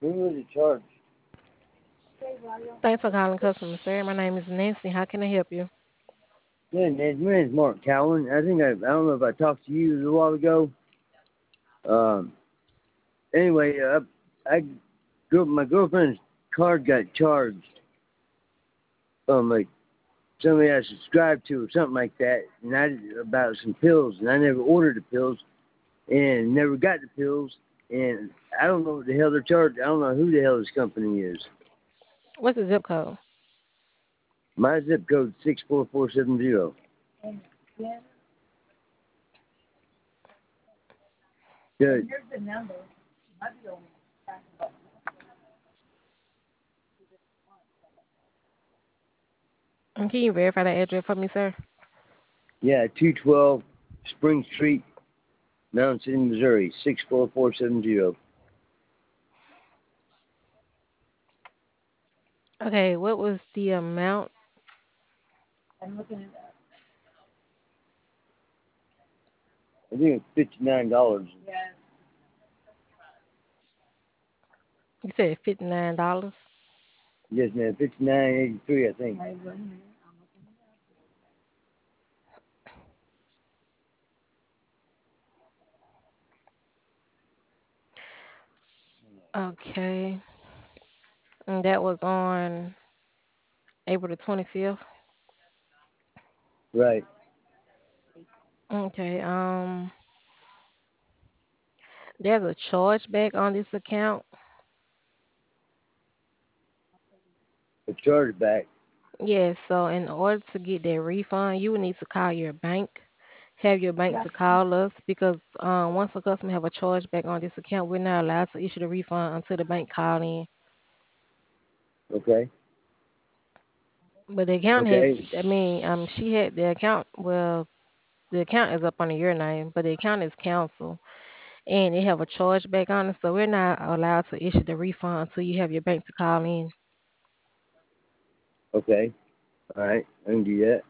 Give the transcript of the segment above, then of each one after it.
When was it charged? Thanks for calling customer service. My name is Nancy. How can I help you? Yeah, Ned, my name's Mark Cowan. I don't know if I talked to you a little while ago. Um, anyway, my girlfriend's card got charged. Like somebody I subscribed to or something like that, and about some pills, and I never ordered the pills and never got the pills, and I don't know what the hell they're charged. I don't know who the hell this company is. What's the zip code? My zip code 64470. Good. And can you verify that address for me, sir? Yeah, 212 Spring Street, Mountain City, Missouri, 64470. Okay, what was the amount? I think it's $59. You said $59. Yes, man, 59.83, I think. Okay. And that was on April the 25th. Right. Okay. There's a chargeback on this account. A chargeback. Yes, so in order to get that refund, you would need to call your bank, have your bank to call us because once a customer have a chargeback on this account, we're not allowed to issue the refund until the bank call in. Okay. But the account has, Okay. I mean, she had the account. Well, the account is up under your name, but the account is canceled, and they have a chargeback on it, so we're not allowed to issue the refund until you have your bank to call in, Okay. All right. I can do that.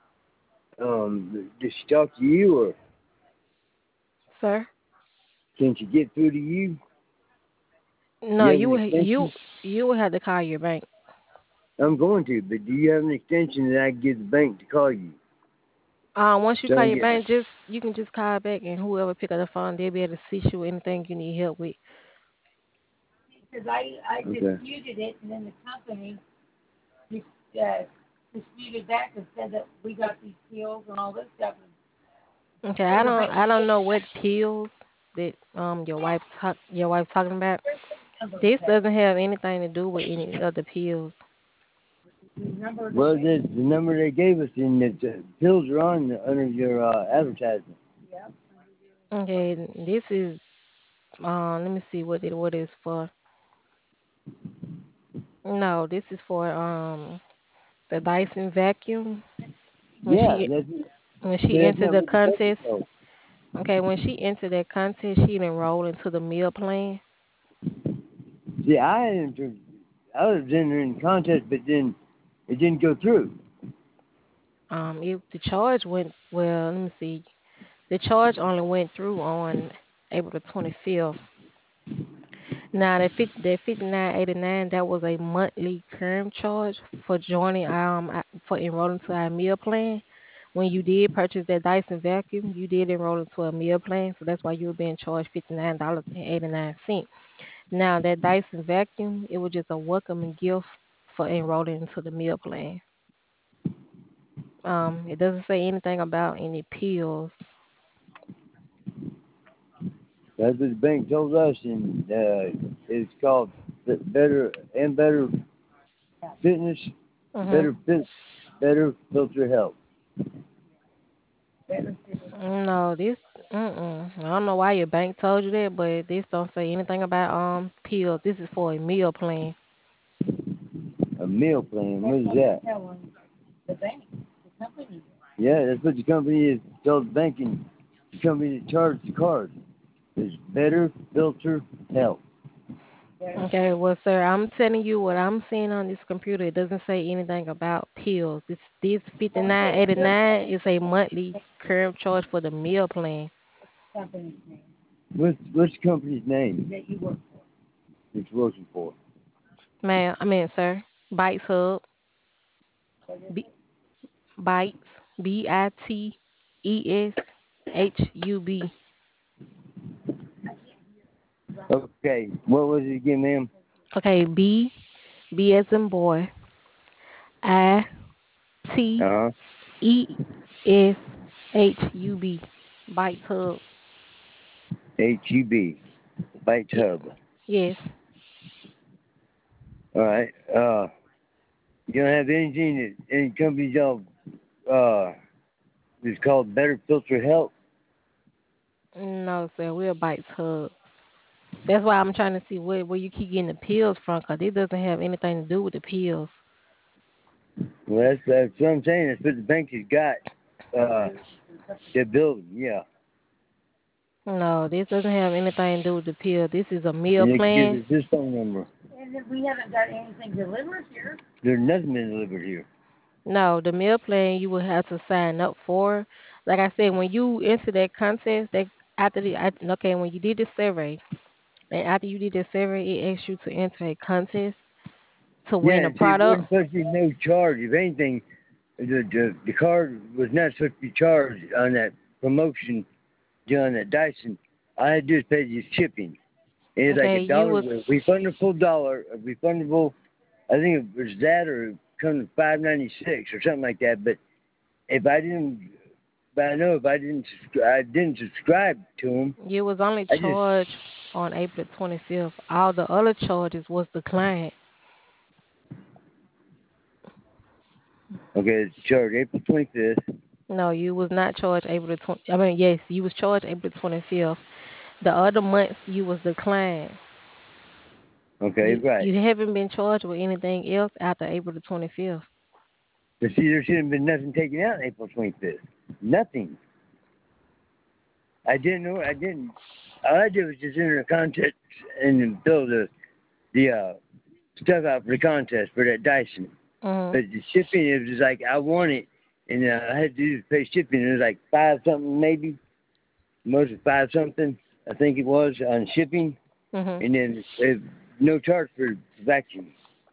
Did she talk to you, or sir. can she get through to you? Do No, you have an extension? you would have to call your bank. I'm going to, but do you have an extension that I can give the bank to call you? Once you So I call can your get. bank, just you can just call back and whoever pick up the phone, they'll be able to assist you with anything you need help with. Okay. Okay, I don't know what pills that your wife talking about. This doesn't have anything to do with any of the pills. Well, the number they gave us in the pills are on under your advertisement. Okay, this is let me see what is for. No, this is for the Dyson vacuum. When Yeah, she that's when she that's entered not the what the paper contest, told. okay, when she entered that contest, she enrolled into the meal plan. See, I was entering the contest, but then it didn't go through. The charge went well. Let me see. The charge only went through on April the 25th. Now that 59.89 that was a monthly current charge for joining for enrolling to our meal plan. When you did purchase that Dyson vacuum, you did enroll into a meal plan, so that's why you were being charged $59.89. Now that Dyson vacuum, it was just a welcoming gift for enrolling into the meal plan. It doesn't say anything about any pills. That's what the bank told us, and it's called Better and Better Fitness, Mm-hmm. Better Fit, Better Filter Health. No, I don't know why your bank told you that, but this don't say anything about pills. This is for a meal plan. A meal plan. What is that? Yeah, that's what the company is told the banking. The company that charged the card is Better Filter Health. Okay, well, sir, I'm telling you what I'm seeing on this computer. It doesn't say anything about pills. This 59.89 is a monthly current charge for the meal plan. What's the company's name? It's working for. Ma'am, I mean, sir. Bites Hub. B- Bites. BITESHUB. Okay, what was it again, ma'am? Okay, B as in boy. I T Uh huh. ESHUB. Bites Hub. HEB, Bite Y- Hub. yes. All right. You don't have anything that any companies y'all uh is called Better Filter Help? No, sir. We're Bites Hub. That's why I'm trying to see where you keep getting the pills from, 'cause it doesn't have anything to do with the pills. Well, that's what I'm saying. That's what the bank has got. Uh, the building, yeah, No, this doesn't have anything to do with the pill. This is a meal and they can give plan. us this phone number. There's nothing been delivered here. No, the meal plan you will have to sign up for. Like I said, when you enter that contest, that okay, when you did the survey, and after you did the survey, it asks you to enter a contest to Yeah, win a and see, it product. wasn't supposed to be no charge. If anything, the card was not supposed to be charged on that promotion on that Dyson. All I had to do is pay the shipping. It's like Okay, a you dollar, was a refundable dollar, a refundable. I think it was that or it comes $5.96 or something like that. But if I didn't, but I know if I didn't subscribe to them. you was only I just charged on April 25th. All the other charges was declined. okay. It's charged April 25th. No, you was not charged April 20. I mean, yes, you was charged April 25th. The other months you was declined. Okay, right. You haven't been charged with anything else after April the 25th. But see, there should have been nothing taken out April 25th. Nothing. I didn't know. I didn't. All I did was just enter a contest and then fill the stuff out for the contest for that Dyson. Mhm. But the shipping, it was just like I want it, and I had to do pay shipping. It was like five something maybe, most of five something. I think it was on shipping, Mhm. and then no charge for vacuum.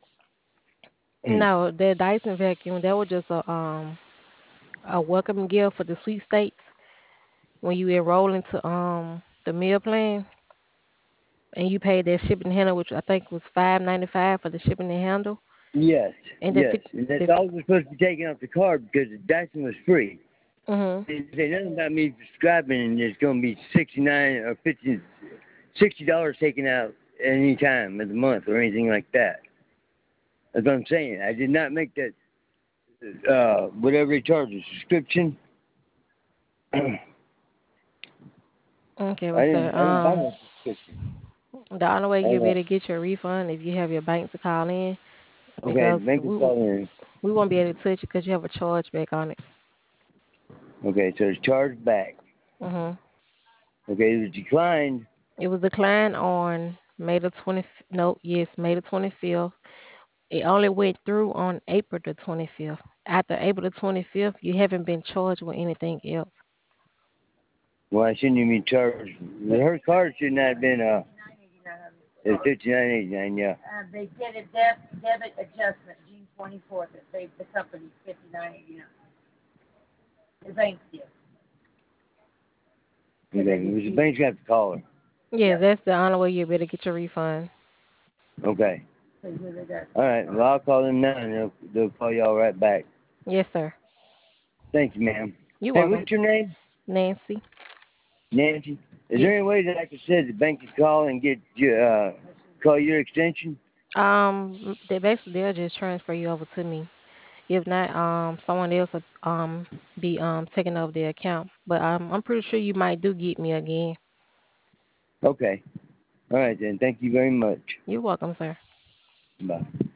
No, the Dyson vacuum that was just a welcome gift for the sweepstakes when you enroll into the meal plan and you paid that shipping and handle, which I think was $5.95 for the shipping and handle, Yes, and yes, and that's the all was supposed to be taken off the card because the Dyson was free. mhm. They say nothing about me subscribing, and it's going to be 69 or 50, $60 taken out at any time of the month or anything like that. That's what I'm saying. I did not make that whatever they charge a subscription. I Okay, well, sir, didn't buy no subscription. the only way I you'll don't be know. able to get your refund if you have your bank to call in Okay, the because bank is calling in. we won't be able to touch it because you have a charge back on it. Okay, so it's charged back. Mhm. Okay, it was declined. It was declined on May the 20th. No, yes, May the 25th. It only went through on April the 25th. After April the 25th, you haven't been charged with anything else. Well, I shouldn't even be charged. Her card should not have been it's 59.89. Yeah. Okay, it was the bank's got to call her. Yeah, that's the only way you'll be able to get your refund. Okay. All right. Well, I'll call them now, and they'll call y'all right back. Yes, sir. Thank you, ma'am. You're Hey, welcome. what's your name? Nancy. Nancy. Is Yes. there any way that I could say the bank could call and get you, call your extension? They basically they'll just transfer you over to me. If not, someone else will be taking over the account. But I'm pretty sure you might do get me again. Okay. All right then. Thank you very much. You're welcome, sir. Bye.